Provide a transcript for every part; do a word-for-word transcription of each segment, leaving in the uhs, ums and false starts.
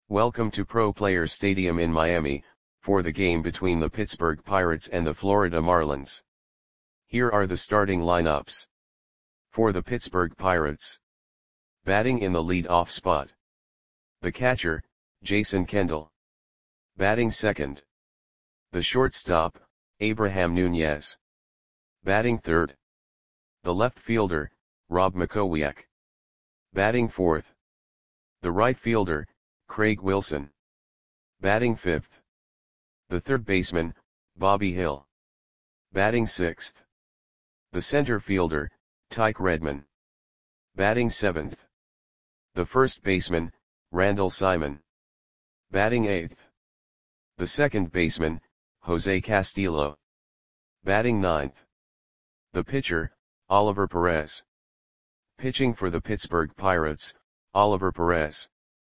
Welcome to Pro Players Stadium in Miami, for the game between the Pittsburgh Pirates and the Florida Marlins. Here are the starting lineups. For the Pittsburgh Pirates. Batting in the lead-off spot. The catcher, Jason Kendall. Batting second. The shortstop, Abraham Nunez. Batting third. The left fielder, Rob Makowiak. Batting fourth. The right fielder, Craig Wilson. Batting fifth. The third baseman, Bobby Hill. Batting sixth. The center fielder, Tyke Redman. Batting seventh. The first baseman, Randall Simon. Batting eighth. The second baseman, Jose Castillo. Batting ninth. The pitcher, Oliver Perez. Pitching for the Pittsburgh Pirates, Oliver Perez.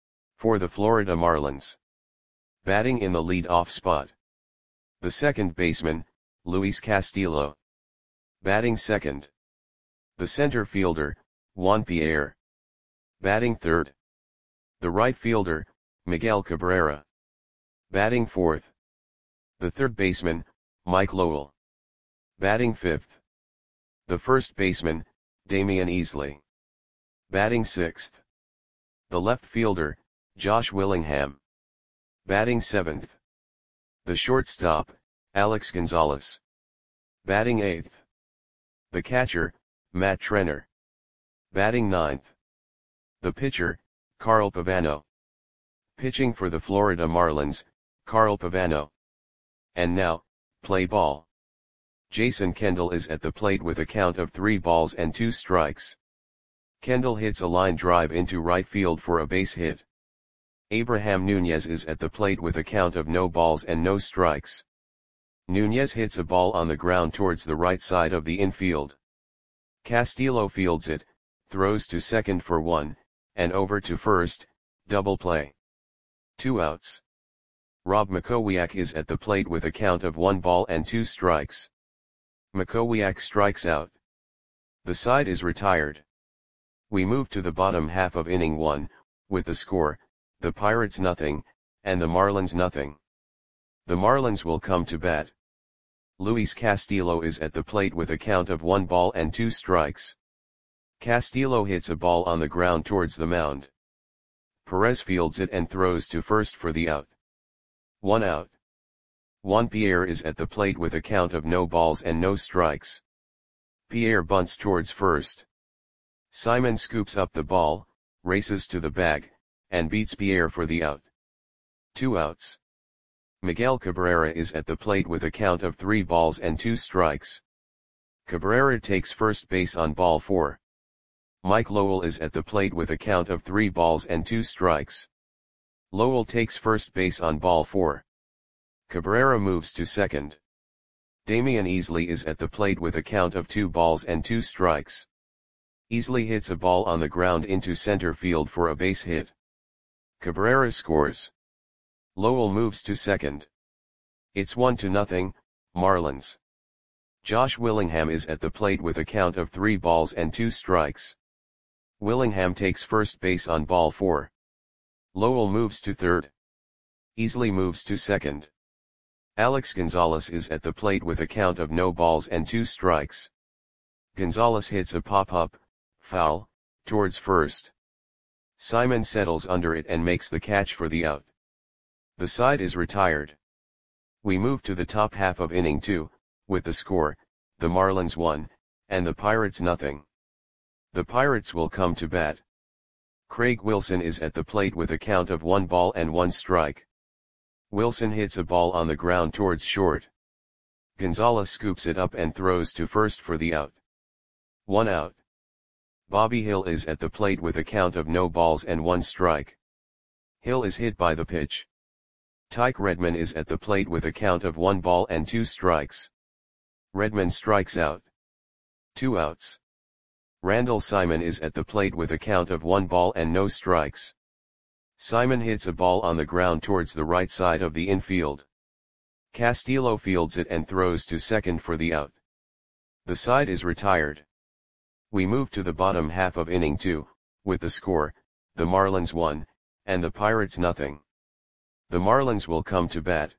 For the Florida Marlins. Batting in the lead-off spot. The second baseman, Luis Castillo. Batting second. The center fielder, Juan Pierre. Batting third. The right fielder, Miguel Cabrera. Batting fourth. The third baseman, Mike Lowell. Batting fifth. The first baseman, Damian Easley. Batting sixth. The left fielder, Josh Willingham. Batting seventh. The shortstop, Alex Gonzalez. Batting eighth. The catcher, Matt Trenner. Batting ninth. The pitcher, Carl Pavano. Pitching for the Florida Marlins, Carl Pavano. And now, play ball. Jason Kendall is at the plate with a count of three balls and two strikes. Kendall hits a line drive into right field for a base hit. Abraham Nunez is at the plate with a count of no balls and no strikes. Nunez hits a ball on the ground towards the right side of the infield. Castillo fields it, throws to second for one, and over to first, double play. Two outs. Rob Makowiak is at the plate with a count of one ball and two strikes. Makowiak strikes out. The side is retired. We move to the bottom half of inning one, with the score, the Pirates nothing, and the Marlins nothing. The Marlins will come to bat. Luis Castillo is at the plate with a count of one ball and two strikes. Castillo hits a ball on the ground towards the mound. Perez fields it and throws to first for the out. One out. Juan Pierre is at the plate with a count of no balls and no strikes. Pierre bunts towards first. Simon scoops up the ball, races to the bag, and beats Pierre for the out. Two outs. Miguel Cabrera is at the plate with a count of three balls and two strikes. Cabrera takes first base on ball four. Mike Lowell is at the plate with a count of three balls and two strikes. Lowell takes first base on ball four. Cabrera moves to second. Damian Easley is at the plate with a count of two balls and two strikes. Easley hits a ball on the ground into center field for a base hit. Cabrera scores. Lowell moves to second. It's one to nothing, Marlins. Josh Willingham is at the plate with a count of three balls and two strikes. Willingham takes first base on ball four. Lowell moves to third. Easley moves to second. Alex Gonzalez is at the plate with a count of no balls and two strikes. Gonzalez hits a pop-up, foul, towards first. Simon settles under it and makes the catch for the out. The side is retired. We move to the top half of inning two, with the score, the Marlins one, and the Pirates nothing. The Pirates will come to bat. Craig Wilson is at the plate with a count of one ball and one strike. Wilson hits a ball on the ground towards short. Gonzalez scoops it up and throws to first for the out. One out. Bobby Hill is at the plate with a count of no balls and one strike. Hill is hit by the pitch. Tyke Redman is at the plate with a count of one ball and two strikes. Redman strikes out. Two outs. Randall Simon is at the plate with a count of one ball and no strikes. Simon hits a ball on the ground towards the right side of the infield. Castillo fields it and throws to second for the out. The side is retired. We move to the bottom half of inning two, with the score, the Marlins one, and the Pirates nothing. The Marlins will come to bat.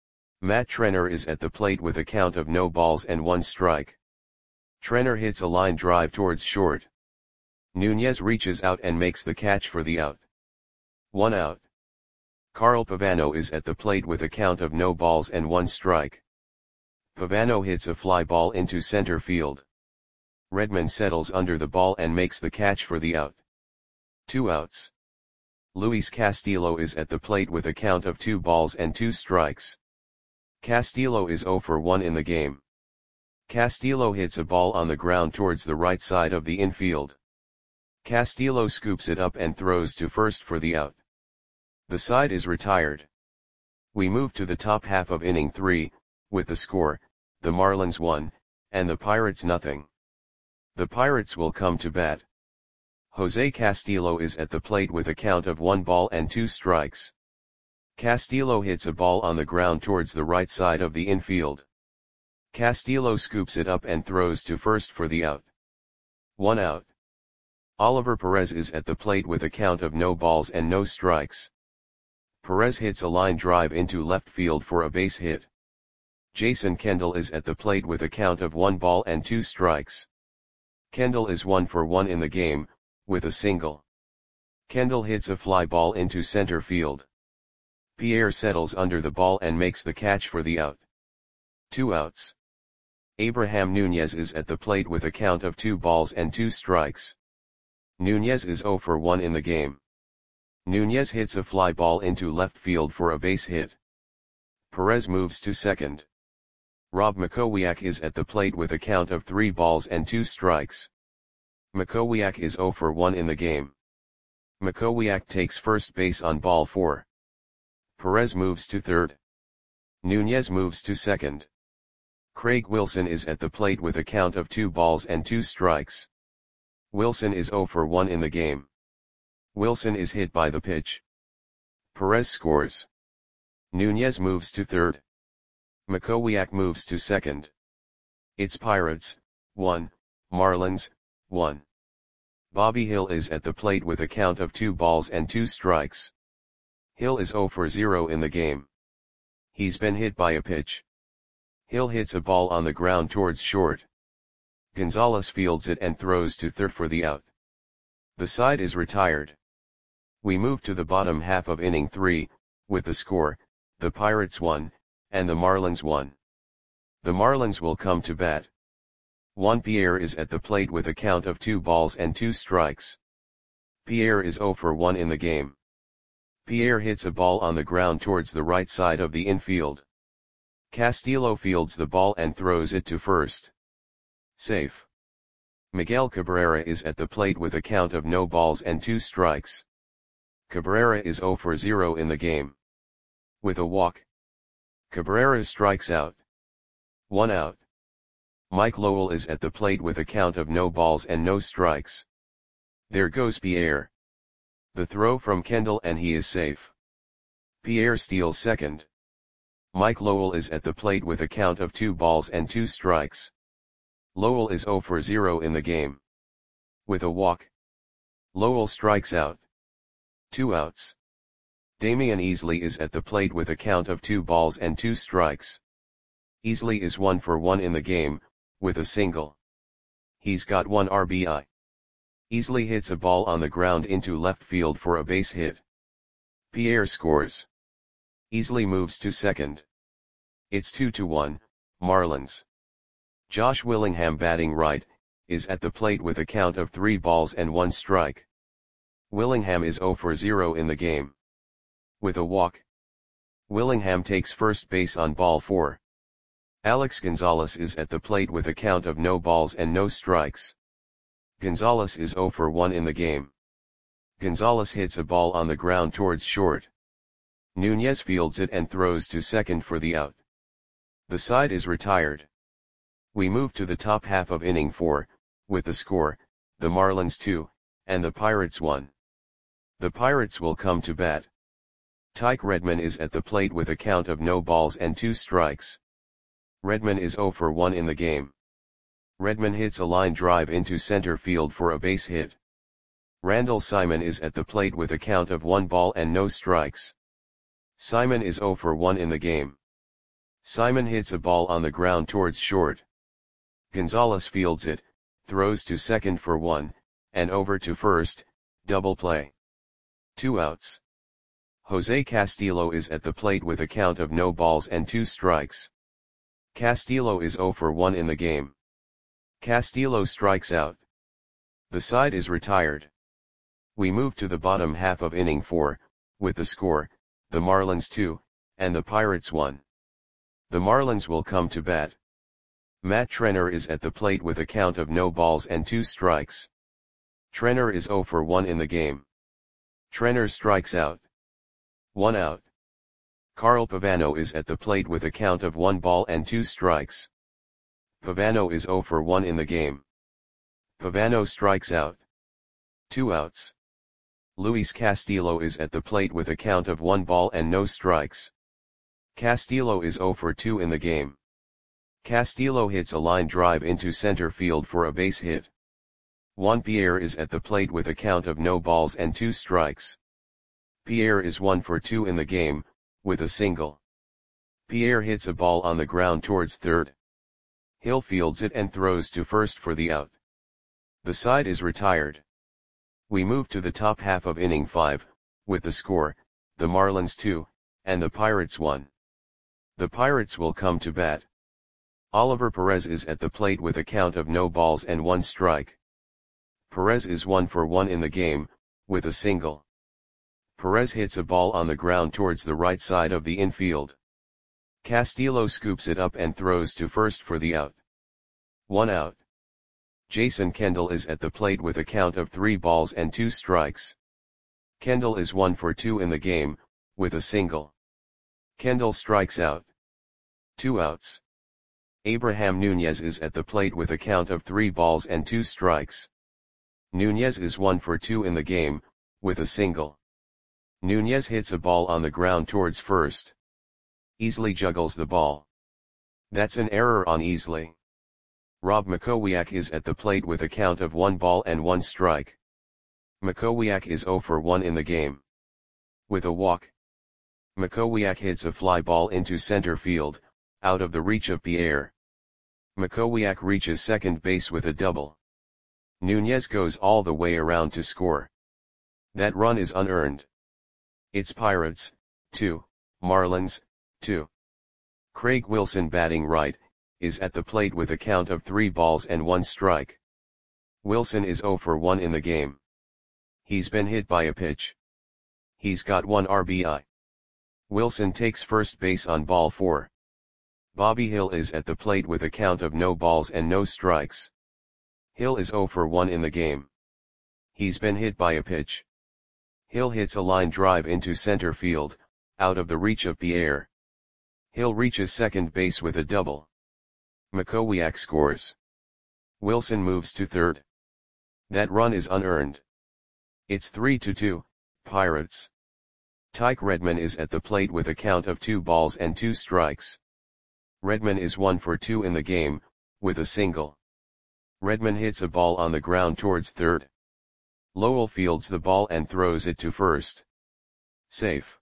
Matt Trenner is at the plate with a count of no balls and one strike. Trenner hits a line drive towards short. Nunez reaches out and makes the catch for the out. One out. Carl Pavano is at the plate with a count of no balls and one strike. Pavano hits a fly ball into center field. Redman settles under the ball and makes the catch for the out. Two outs. Luis Castillo is at the plate with a count of two balls and two strikes. Castillo is zero for one in the game. Castillo hits a ball on the ground towards the right side of the infield. Castillo scoops it up and throws to first for the out. The side is retired. We move to the top half of inning three, with the score, the Marlins one, and the Pirates nothing. The Pirates will come to bat. Jose Castillo is at the plate with a count of one ball and two strikes. Castillo hits a ball on the ground towards the right side of the infield. Castillo scoops it up and throws to first for the out. One out. Oliver Perez is at the plate with a count of no balls and no strikes. Perez hits a line drive into left field for a base hit. Jason Kendall is at the plate with a count of one ball and two strikes. Kendall is one for one in the game, with a single. Kendall hits a fly ball into center field. Pierre settles under the ball and makes the catch for the out. Two outs. Abraham Nunez is at the plate with a count of two balls and two strikes. Nunez is zero for one in the game. Nunez hits a fly ball into left field for a base hit. Perez moves to second. Rob Makowiak is at the plate with a count of three balls and two strikes. Makowiak is zero for one in the game. Makowiak takes first base on ball four. Perez moves to third. Nunez moves to second. Craig Wilson is at the plate with a count of two balls and two strikes. Wilson is zero for one in the game. Wilson is hit by the pitch. Perez scores. Nunez moves to third. Makowiak moves to second. It's Pirates, one, Marlins, one. Bobby Hill is at the plate with a count of two balls and two strikes. Hill is zero for zero in the game. He's been hit by a pitch. Hill hits a ball on the ground towards short. Gonzalez fields it and throws to third for the out. The side is retired. We move to the bottom half of inning three, with the score, the Pirates one, and the Marlins one. The Marlins will come to bat. Juan Pierre is at the plate with a count of two balls and two strikes. Pierre is zero for one in the game. Pierre hits a ball on the ground towards the right side of the infield. Castillo fields the ball and throws it to first. Safe. Miguel Cabrera is at the plate with a count of no balls and two strikes. Cabrera is zero for zero in the game. With a walk. Cabrera strikes out. One out. Mike Lowell is at the plate with a count of no balls and no strikes. There goes Pierre. The throw from Kendall and he is safe. Pierre steals second. Mike Lowell is at the plate with a count of two balls and two strikes. Lowell is zero for zero in the game. With a walk. Lowell strikes out. Two outs. Damian Easley is at the plate with a count of two balls and two strikes. Easley is one for one in the game, with a single. He's got one R B I. Easley hits a ball on the ground into left field for a base hit. Pierre scores. Easley moves to second. It's two to one, Marlins. Josh Willingham batting right, is at the plate with a count of three balls and one strike. Willingham is zero for zero in the game. With a walk. Willingham takes first base on ball four. Alex Gonzalez is at the plate with a count of no balls and no strikes. Gonzalez is zero for one in the game. Gonzalez hits a ball on the ground towards short. Nunez fields it and throws to second for the out. The side is retired. We move to the top half of inning four, with the score, the Marlins two, and the Pirates one. The Pirates will come to bat. Tyke Redman is at the plate with a count of no balls and two strikes. Redman is zero for one in the game. Redman hits a line drive into center field for a base hit. Randall Simon is at the plate with a count of one ball and no strikes. Simon is zero for one in the game. Simon hits a ball on the ground towards short. Gonzalez fields it, throws to second for one, and over to first, double play. Two outs. Jose Castillo is at the plate with a count of no balls and two strikes. Castillo is zero for one in the game. Castillo strikes out. The side is retired. We move to the bottom half of inning four, with the score, the Marlins two, and the Pirates one. The Marlins will come to bat. Matt Trenner is at the plate with a count of no balls and two strikes. Trenner is zero for one in the game. Trenner strikes out. One out. Carl Pavano is at the plate with a count of one ball and two strikes. Pavano is zero for one in the game. Pavano strikes out. Two outs. Luis Castillo is at the plate with a count of one ball and no strikes. Castillo is zero for two in the game. Castillo hits a line drive into center field for a base hit. Juan Pierre is at the plate with a count of no balls and two strikes. Pierre is one for two in the game, with a single. Pierre hits a ball on the ground towards third. Hill fields it and throws to first for the out. The side is retired. We move to the top half of inning five, with the score, the Marlins two, and the Pirates one. The Pirates will come to bat. Oliver Perez is at the plate with a count of no balls and one strike. Perez is one for one in the game, with a single. Perez hits a ball on the ground towards the right side of the infield. Castillo scoops it up and throws to first for the out. One out. Jason Kendall is at the plate with a count of three balls and two strikes. Kendall is one for two in the game, with a single. Kendall strikes out. Two outs. Abraham Nunez is at the plate with a count of three balls and two strikes. Nunez is one for two in the game, with a single. Nunez hits a ball on the ground towards first. Easley juggles the ball. That's an error on Easley. Rob Makowiak is at the plate with a count of one ball and one strike. Makowiak is zero for one in the game. With a walk. Makowiak hits a fly ball into center field, out of the reach of Pierre. Makowiak reaches second base with a double. Nunez goes all the way around to score. That run is unearned. It's Pirates, two, Marlins, two. Craig Wilson batting right, is at the plate with a count of three balls and one strike. Wilson is zero for one in the game. He's been hit by a pitch. He's got one R B I. Wilson takes first base on ball four. Bobby Hill is at the plate with a count of no balls and no strikes. Hill is zero for one in the game. He's been hit by a pitch. Hill hits a line drive into center field, out of the reach of Pierre. Hill reaches second base with a double. Makowiak scores. Wilson moves to third. That run is unearned. It's three to two, Pirates. Tyke Redman is at the plate with a count of two balls and two strikes. Redman is one for two in the game, with a single. Redman hits a ball on the ground towards third. Lowell fields the ball and throws it to first. Safe.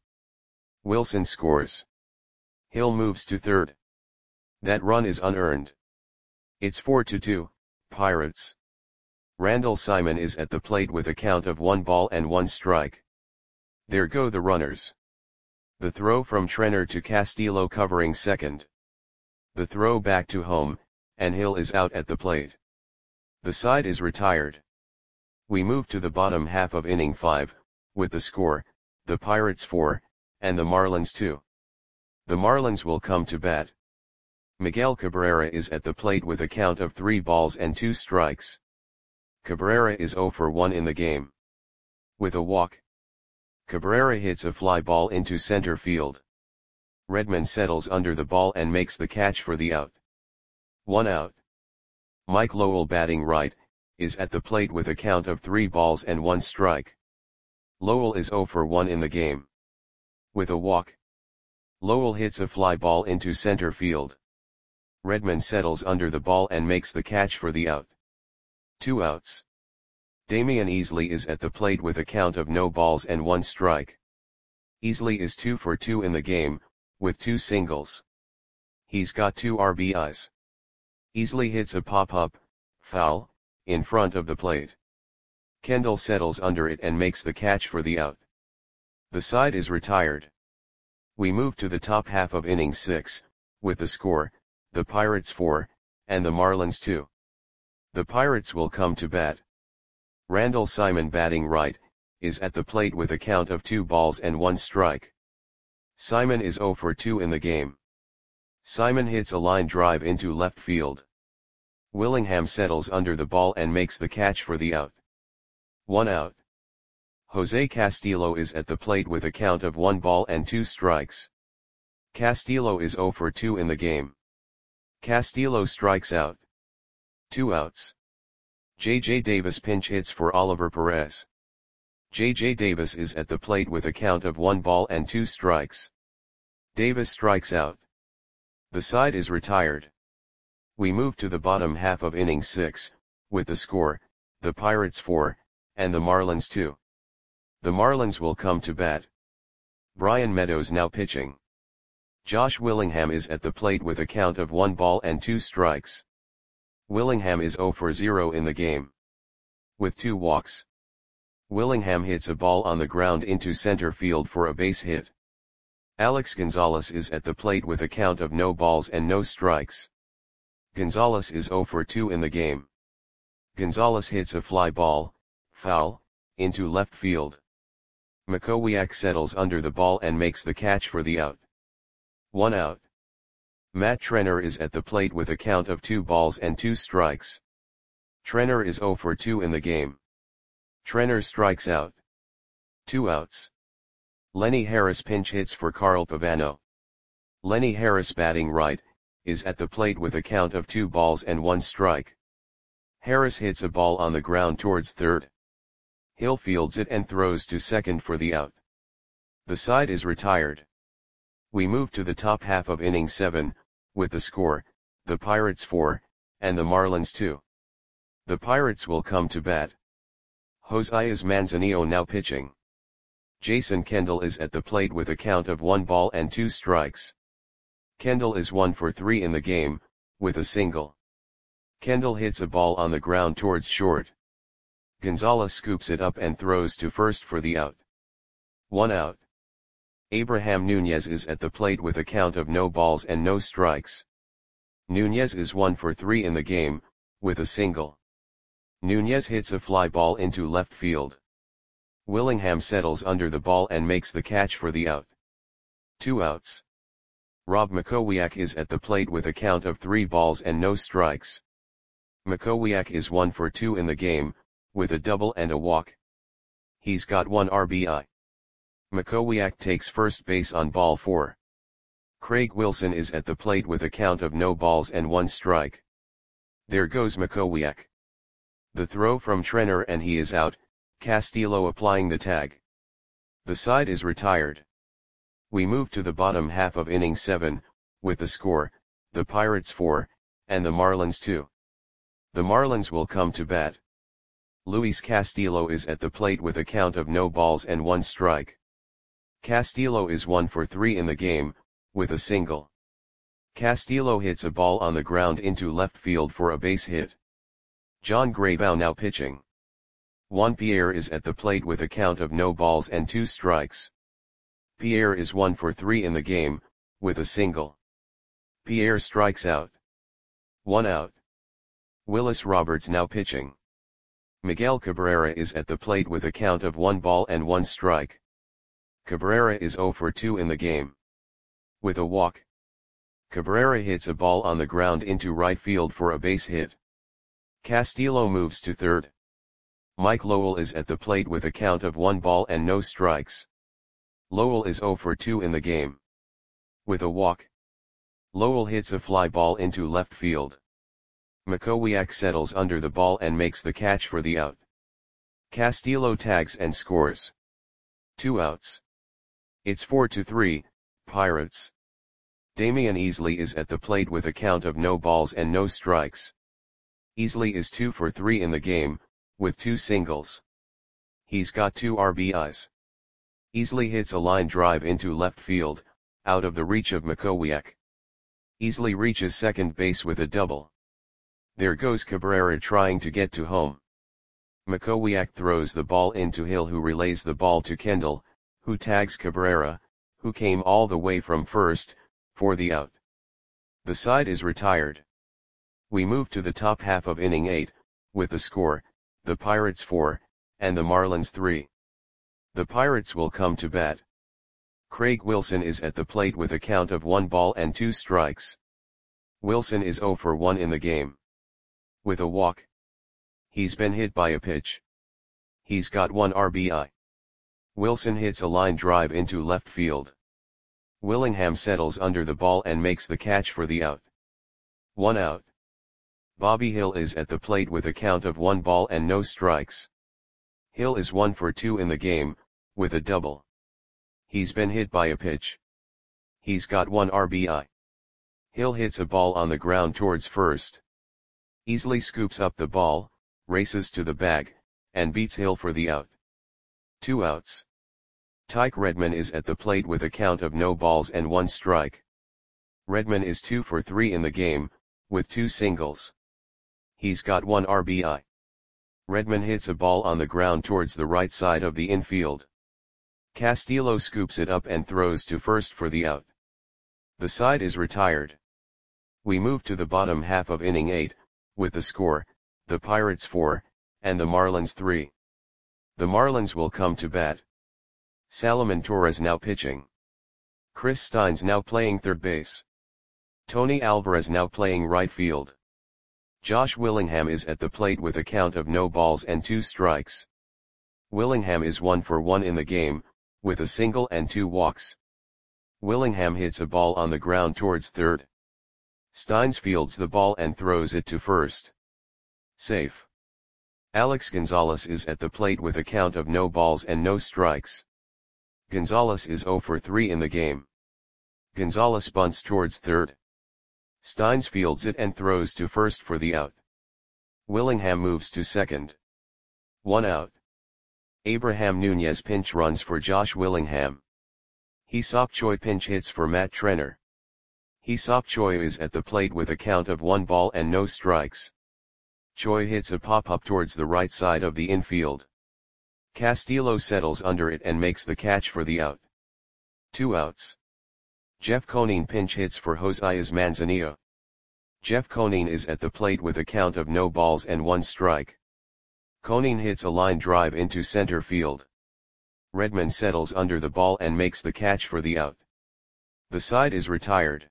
Wilson scores. Hill moves to third. That run is unearned. It's four to two, Pirates. Randall Simon is at the plate with a count of one ball and one strike. There go the runners. The throw from Trenner to Castillo covering second. The throw back to home, and Hill is out at the plate. The side is retired. We move to the bottom half of inning five, with the score, the Pirates four, and the Marlins two. The Marlins will come to bat. Miguel Cabrera is at the plate with a count of three balls and two strikes. Cabrera is zero for one in the game. With a walk. Cabrera hits a fly ball into center field. Redman settles under the ball and makes the catch for the out. One out. Mike Lowell batting right, is at the plate with a count of three balls and one strike. Lowell is zero for one in the game. With a walk. Lowell hits a fly ball into center field. Redman settles under the ball and makes the catch for the out. Two outs. Damian Easley is at the plate with a count of no balls and one strike. Easley is two for two in the game, with two singles. He's got two R B Is. Easley hits a pop-up, foul, in front of the plate. Kendall settles under it and makes the catch for the out. The side is retired. We move to the top half of inning six, with the score, the Pirates four, and the Marlins two. The Pirates will come to bat. Randall Simon, batting right, is at the plate with a count of two balls and one strike. Simon is zero for two in the game. Simon hits a line drive into left field. Willingham settles under the ball and makes the catch for the out. One out. Jose Castillo is at the plate with a count of one ball and two strikes. Castillo is zero for two in the game. Castillo strikes out. Two outs. J J Davis pinch hits for Oliver Perez. J J Davis is at the plate with a count of one ball and two strikes. Davis strikes out. The side is retired. We move to the bottom half of inning six, with the score, the Pirates four, and the Marlins two. The Marlins will come to bat. Brian Meadows now pitching. Josh Willingham is at the plate with a count of one ball and two strikes. Willingham is zero for zero in the game. With two walks. Willingham hits a ball on the ground into center field for a base hit. Alex Gonzalez is at the plate with a count of no balls and no strikes. Gonzalez is zero for two in the game. Gonzalez hits a fly ball, foul, into left field. Makowiak settles under the ball and makes the catch for the out. One out. Matt Trenner is at the plate with a count of two balls and two strikes. Trenner is zero for two in the game. Trenner strikes out. Two outs. Lenny Harris pinch hits for Carl Pavano. Lenny Harris, batting right, is at the plate with a count of two balls and one strike. Harris hits a ball on the ground towards third. Hill fields it and throws to second for the out. The side is retired. We move to the top half of inning seven, with the score, the Pirates four, and the Marlins two. The Pirates will come to bat. Josias Manzanillo now pitching. Jason Kendall is at the plate with a count of one ball and two strikes. Kendall is one for three in the game, with a single. Kendall hits a ball on the ground towards short. Gonzalez scoops it up and throws to first for the out. One out. Abraham Nunez is at the plate with a count of no balls and no strikes. Nunez is one for three in the game, with a single. Nunez hits a fly ball into left field. Willingham settles under the ball and makes the catch for the out. Two outs. Rob Makowiak is at the plate with a count of three balls and no strikes. Makowiak is one for two in the game, with a double and a walk. He's got one R B I. Makowiak takes first base on ball four. Craig Wilson is at the plate with a count of no balls and one strike. There goes Makowiak. The throw from Trenner and he is out, Castillo applying the tag. The side is retired. We move to the bottom half of inning seven, with the score, the Pirates four, and the Marlins two. The Marlins will come to bat. Luis Castillo is at the plate with a count of no balls and one strike. Castillo is one for three in the game, with a single. Castillo hits a ball on the ground into left field for a base hit. John Graybow now pitching. Juan Pierre is at the plate with a count of no balls and two strikes. Pierre is one for three in the game, with a single. Pierre strikes out. One out. Willis Roberts now pitching. Miguel Cabrera is at the plate with a count of one ball and one strike. Cabrera is zero for two in the game. With a walk. Cabrera hits a ball on the ground into right field for a base hit. Castillo moves to third. Mike Lowell is at the plate with a count of one ball and no strikes. Lowell is zero for two in the game. With a walk. Lowell hits a fly ball into left field. Makowiak settles under the ball and makes the catch for the out. Castillo tags and scores. Two outs. It's four to three, Pirates. Damian Easley is at the plate with a count of no balls and no strikes. Easley is two for three in the game, with two singles. He's got two R B Is. Easily hits a line drive into left field, out of the reach of Makowiak. Easily reaches second base with a double. There goes Cabrera trying to get to home. Makowiak throws the ball into Hill, who relays the ball to Kendall, who tags Cabrera, who came all the way from first, for the out. The side is retired. We move to the top half of inning eight, with the score, the Pirates four, and the Marlins three. The Pirates will come to bat. Craig Wilson is at the plate with a count of one ball and two strikes. Wilson is zero for one in the game. With a walk. He's been hit by a pitch. He's got one R B I. Wilson hits a line drive into left field. Willingham settles under the ball and makes the catch for the out. One out. Bobby Hill is at the plate with a count of one ball and no strikes. Hill is one for two in the game, with a double. He's been hit by a pitch. He's got one R B I. Hill hits a ball on the ground towards first. Easily scoops up the ball, races to the bag, and beats Hill for the out. Two outs. Tyke Redman is at the plate with a count of no balls and one strike. Redman is two for three in the game, with two singles. He's got one R B I. Redman hits a ball on the ground towards the right side of the infield. Castillo scoops it up and throws to first for the out. The side is retired. We move to the bottom half of inning eight, with the score, the Pirates four, and the Marlins three. The Marlins will come to bat. Salomon Torres now pitching. Chris Steins now playing third base. Tony Alvarez now playing right field. Josh Willingham is at the plate with a count of no balls and two strikes. Willingham is one for one in the game, with a single and two walks. Willingham hits a ball on the ground towards third. Steins fields the ball and throws it to first. Safe. Alex Gonzalez is at the plate with a count of no balls and no strikes. Gonzalez is zero for three in the game. Gonzalez bunts towards third. Steins fields it and throws to first for the out. Willingham moves to second. One out. Abraham Nunez pinch runs for Josh Willingham. Hee-Seop Choi pinch hits for Matt Trenner. Hee-Seop Choi is at the plate with a count of one ball and no strikes. Choi hits a pop-up towards the right side of the infield. Castillo settles under it and makes the catch for the out. Two outs. Jeff Conine pinch hits for Josias Manzanillo. Jeff Conine is at the plate with a count of no balls and one strike. Conine hits a line drive into center field. Redman settles under the ball and makes the catch for the out. The side is retired.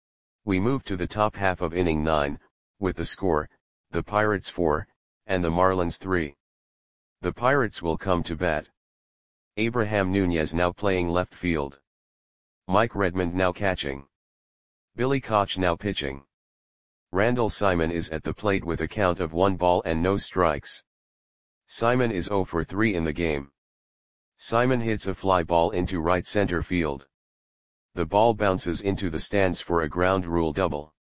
We move to the top half of inning nine, with the score, the Pirates four, and the Marlins three. The Pirates will come to bat. Abraham Nunez now playing left field. Mike Redmond now catching. Billy Koch now pitching. Randall Simon is at the plate with a count of one ball and no strikes. Simon is zero for three in the game. Simon hits a fly ball into right center field. The ball bounces into the stands for a ground rule double.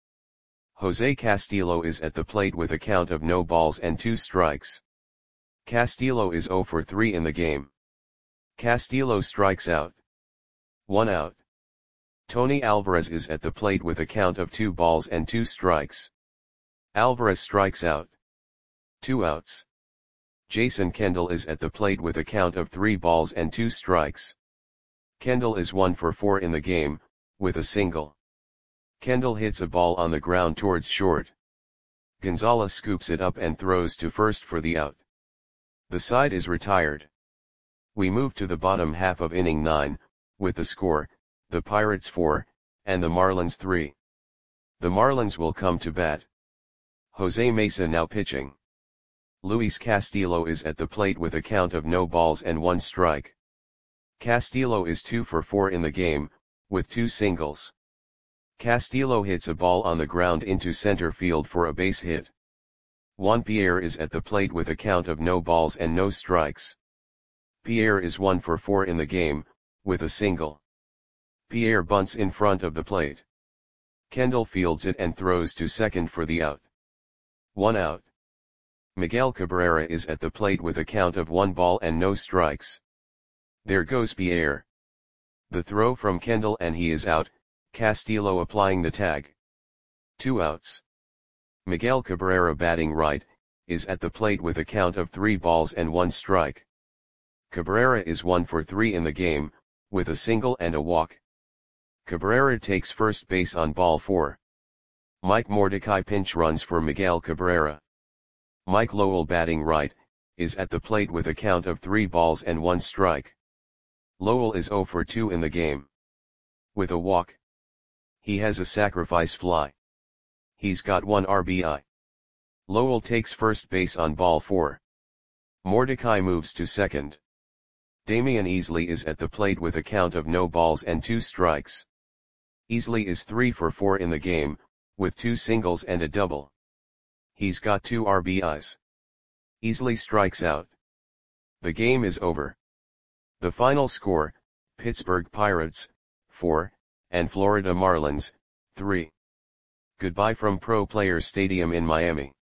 Jose Castillo is at the plate with a count of no balls and two strikes. Castillo is zero for three in the game. Castillo strikes out. One out. Tony Alvarez is at the plate with a count of two balls and two strikes. Alvarez strikes out. Two outs. Jason Kendall is at the plate with a count of three balls and two strikes. Kendall is one for four in the game, with a single. Kendall hits a ball on the ground towards short. Gonzalez scoops it up and throws to first for the out. The side is retired. We move to the bottom half of inning nine, with the score, the Pirates four, and the Marlins three. The Marlins will come to bat. Jose Mesa now pitching. Luis Castillo is at the plate with a count of no balls and one strike. Castillo is two for four in the game, with two singles. Castillo hits a ball on the ground into center field for a base hit. Juan Pierre is at the plate with a count of no balls and no strikes. Pierre is one for four in the game, with a single. Pierre bunts in front of the plate. Kendall fields it and throws to second for the out. One out. Miguel Cabrera is at the plate with a count of one ball and no strikes. There goes Pierre. The throw from Kendall and he is out, Castillo applying the tag. Two outs. Miguel Cabrera batting right, is at the plate with a count of three balls and one strike. Cabrera is one for three in the game, with a single and a walk. Cabrera takes first base on ball four. Mike Mordecai pinch runs for Miguel Cabrera. Mike Lowell batting right, is at the plate with a count of three balls and one strike. Lowell is zero for two in the game. With a walk. He has a sacrifice fly. He's got one R B I. Lowell takes first base on ball four. Mordecai moves to second. Damian Easley is at the plate with a count of no balls and two strikes. Easley is three for four in the game, with two singles and a double. He's got two R B Is. Easley strikes out. The game is over. The final score, Pittsburgh Pirates, four, and Florida Marlins, three. Goodbye from Pro Players Stadium in Miami.